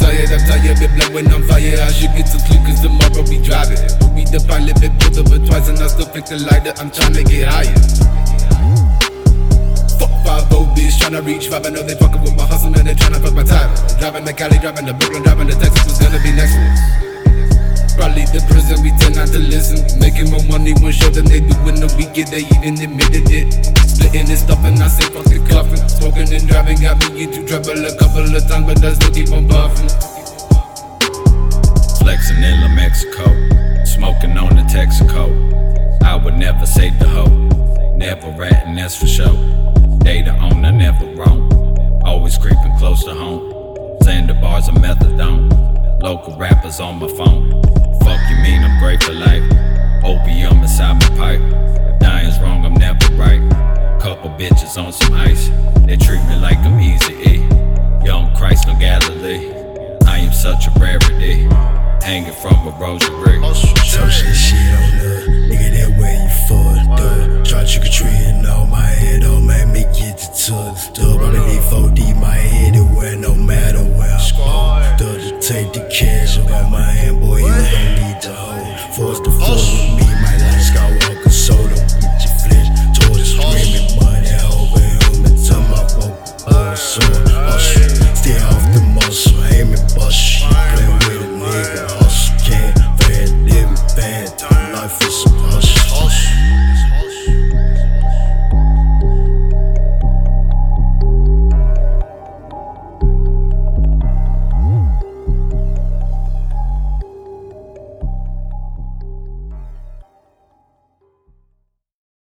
tired, been blowing on fire. I should get to sleep cause tomorrow we driving. We the pilot, been pulled over twice and I still pick the lighter. I'm tryna get higher. Fuck 5-0 bitch, tryna reach 5. I know they fucking with my hustle and they tryna fuck my time. Driving to Cali, driving to Brooklyn, driving to Texas was gonna be next one. Probably the prison, we tend not to listen. Making more money one show than they do when the weekend, they even admitted it. Splitting this stuff and I say fuck the cuffing. Smoking and driving got me into trouble a couple of times, but I still keep on buffing. Flexing in La Mexico, smoking on the Texaco. I would never save the hoe, never ratting, that's for sure. Data owner, never wrong, always creeping close to home. Sandbars and methadone, local rappers on my phone. Fuck you mean I'm great for life, opium inside my pipe. If dying's wrong, I'm never right. Couple bitches on some ice, they treat me like I'm Easy-E. Young Christ, no Galilee, I am such a rarity, hanging from a rosary. Talk shit on the nigga that way you fucked up. Try trick-or-treating on my head, don't make me get the tucked up. I'm in 4D, my head it where no matter where I smoke. To take the cash about my hand.